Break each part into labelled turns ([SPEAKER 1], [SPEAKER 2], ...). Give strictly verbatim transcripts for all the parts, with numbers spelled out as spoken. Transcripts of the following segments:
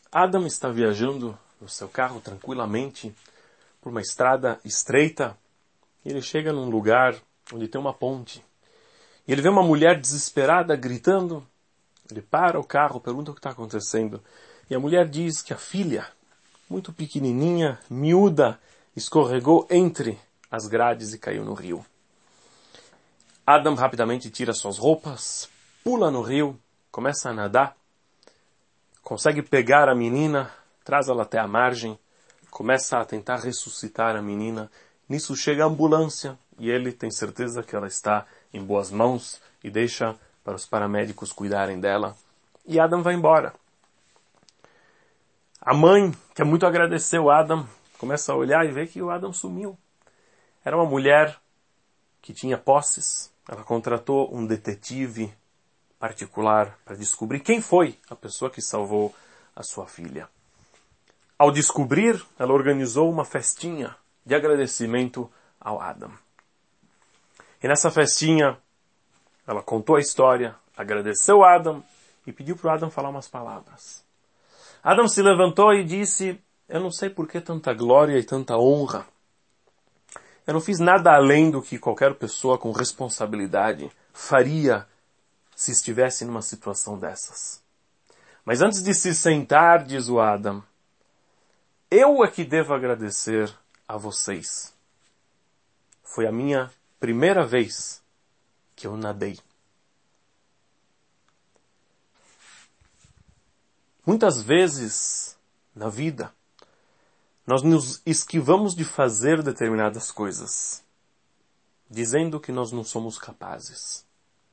[SPEAKER 1] Adam está viajando no seu carro tranquilamente por uma estrada estreita. E ele chega num lugar onde tem uma ponte. E ele vê uma mulher desesperada gritando. Ele para o carro, pergunta o que está acontecendo. E a mulher diz que a filha, muito pequenininha, miúda, escorregou entre as grades e caiu no rio. Adam rapidamente tira suas roupas, pula no rio, começa a nadar, consegue pegar a menina, traz ela até a margem, começa a tentar ressuscitar a menina. Nisso chega a ambulância e ele tem certeza que ela está em boas mãos e deixa para os paramédicos cuidarem dela. E Adam vai embora. A mãe, que é muito agradecer o Adam, começa a olhar e vê que o Adam sumiu. Era uma mulher que tinha posses. Ela contratou um detetive particular para descobrir quem foi a pessoa que salvou a sua filha. Ao descobrir, ela organizou uma festinha de agradecimento ao Adam. E nessa festinha, ela contou a história, agradeceu a Adam e pediu para o Adam falar umas palavras. Adam se levantou e disse: eu não sei por que tanta glória e tanta honra. Eu não fiz nada além do que qualquer pessoa com responsabilidade faria se estivesse numa situação dessas. Mas antes de se sentar, diz o Adam, eu é que devo agradecer a vocês. Foi a minha primeira vez que eu nadei. Muitas vezes na vida, nós nos esquivamos de fazer determinadas coisas, dizendo que nós não somos capazes.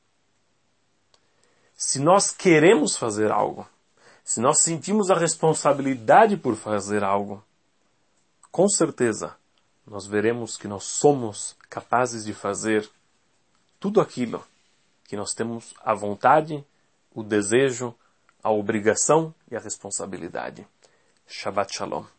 [SPEAKER 1] Se nós queremos fazer algo, se nós sentimos a responsabilidade por fazer algo, com certeza nós veremos que nós somos capazes de fazer tudo aquilo que nós temos a vontade, o desejo, a obrigação e a responsabilidade. Shabbat Shalom.